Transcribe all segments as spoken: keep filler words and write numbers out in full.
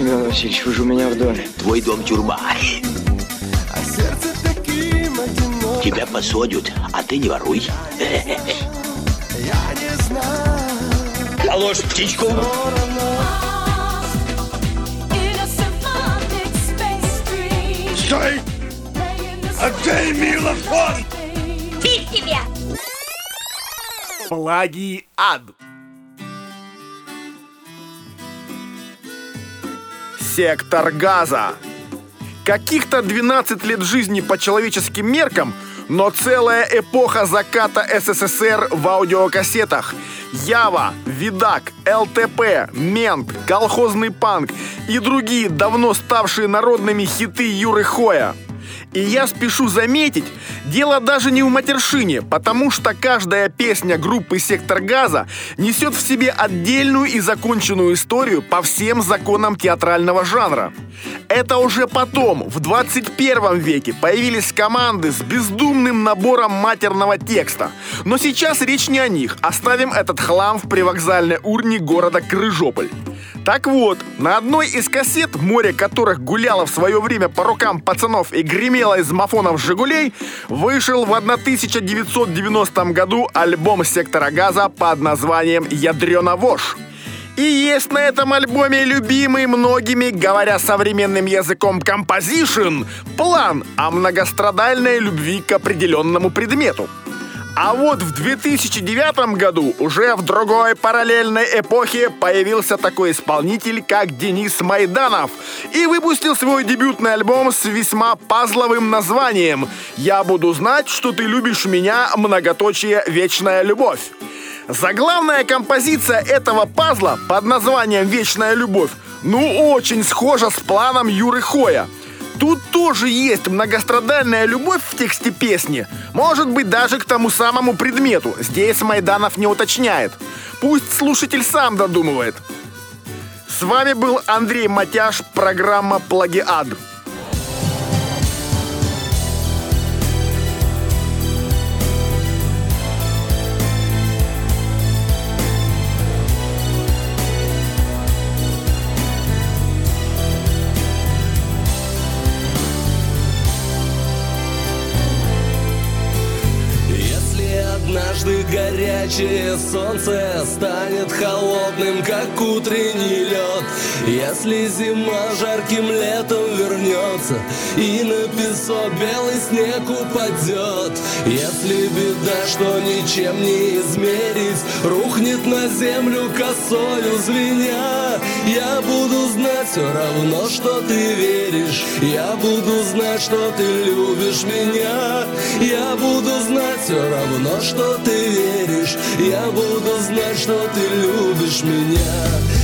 Семен Васильевич, вы же у меня в доме. Твой дом тюрьма. Тебя посадят, а ты не воруй. Положь птичку. Стой! Отдай милофон! Фиг тебе! Плагиат. Сектор газа. Каких-то двенадцать лет жизни по человеческим меркам, но целая эпоха заката СССР в аудиокассетах. Ява, Видак, ЛТП, Мент, колхозный панк и другие давно ставшие народными хиты Юры Хоя. И я спешу заметить, дело даже не в матершине, потому что каждая песня группы «Сектор газа» несет в себе отдельную и законченную историю по всем законам театрального жанра. Это уже потом, в двадцать первом веке, появились команды с бездумным набором матерного текста. Но сейчас речь не о них, оставим этот хлам в привокзальной урне города Крыжополь. Так вот, на одной из кассет, море которых гуляло в свое время по рукам пацанов и гремело из мафонов «Жигулей», вышел в тысяча девятьсот девяностом году альбом «Сектора газа» под названием «Ядрёна вошь». И есть на этом альбоме любимый многими, говоря современным языком, композишн, план о многострадальной любви к определенному предмету. А вот в две тысячи девятом году уже в другой параллельной эпохе появился такой исполнитель, как Денис Майданов, и выпустил свой дебютный альбом с весьма пазловым названием «Я буду знать, что ты любишь меня, многоточие, вечная любовь». Заглавная композиция этого пазла под названием «Вечная любовь» ну очень схожа с планом Юры Хоя. Тут тоже есть многострадальная любовь в тексте песни. Может быть, даже к тому самому предмету. Здесь Майданов не уточняет. Пусть слушатель сам додумывает. С вами был Андрей Матяш, программа «Плагиат». Однажды горячее солнце станет холодным, как утренний лед. Если зима жарким летом вернется и на песок белый снег упадет. Если беда, что ничем не измерить, рухнет на землю косою звеня, я буду знать все равно, что ты веришь. Я буду знать, что ты любишь меня. Я буду знать все равно, что ты веришь. Я буду знать, что ты любишь меня.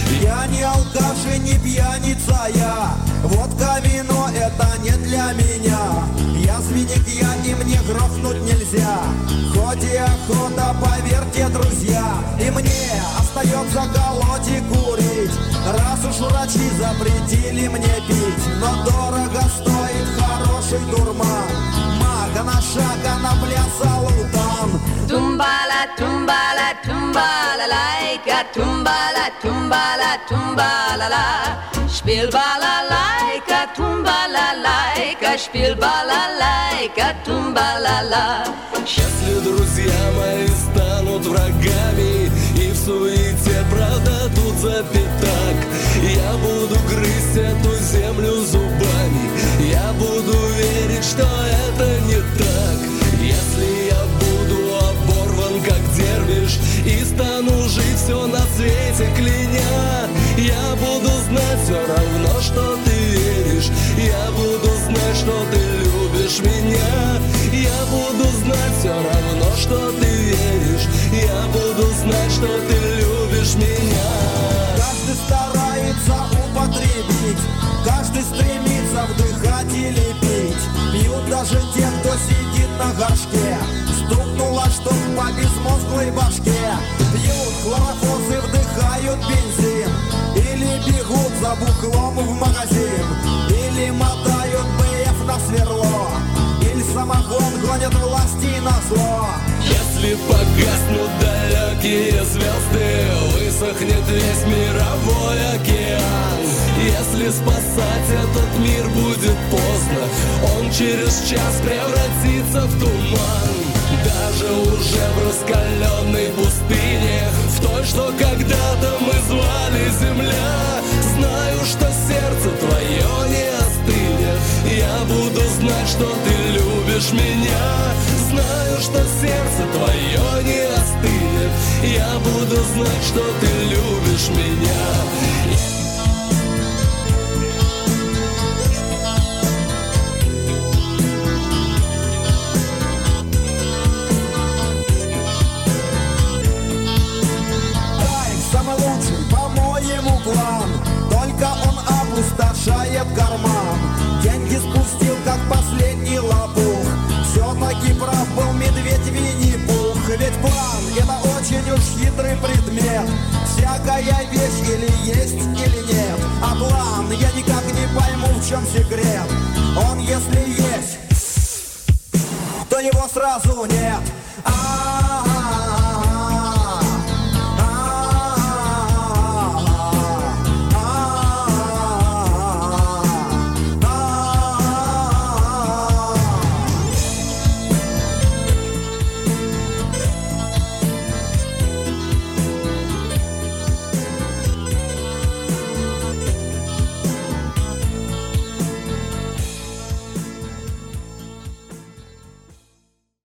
Я не алкаш и не пьяница, я водка, вино — это не для меня. Я свинек, я и мне грохнуть нельзя. Хоть и охота, поверьте, друзья. И мне остается колоть и курить, раз уж врачи запретили мне пить. Но дорого стоит хороший дурман. Мага на шаг, а на плясал утан. Tumbala, tumbala, tumbala, laika, tumbala, tumbala, tumbala, la. Spiel balalaika, tumbala, laika, spiel balalaika, tumbala, la. Если друзья мои станут врагами и в суете продадут за пятак, я буду грызть эту землю зубами. Я буду верить, что это не так. Если я буду оборван, как дервиш, и стану жить все на свете кляня, я буду знать все равно, что ты веришь. Я буду знать, что ты любишь меня. Я буду знать все равно, что ты веришь. Я буду знать, что ты любишь меня. Каждый старается употребить, каждый стремится вдыхать или пить. Пьют даже те, кто сидит на горшке. Стукнуло, что по безмозглой башке. Пьют хлорофозы, вдыхают бензин, или бегут за бухлом в магазин, или мотают БФ на сверло, или самогон гонят власти на зло. Если погаснут далекие звезды, высохнет весь мировой океан, Если спасать этот мир будет поздно, он через час превратится в туман. Даже уже в раскаленной пустыне, в той, что когда-то мы звали земля, знаю, что сердце твое не остынет. Я буду знать, что ты любишь меня. Знаю, что сердце твое не остынет. Я буду знать, что ты любишь меня. План, только он опустошает карман. Деньги спустил, как последний лопух. Все-таки прав был медведь Винни-Пух. Ведь план — это очень уж хитрый предмет. Всякая вещь или есть, или нет. А план я никак не пойму, в чем секрет. Он если есть, то его сразу нет. А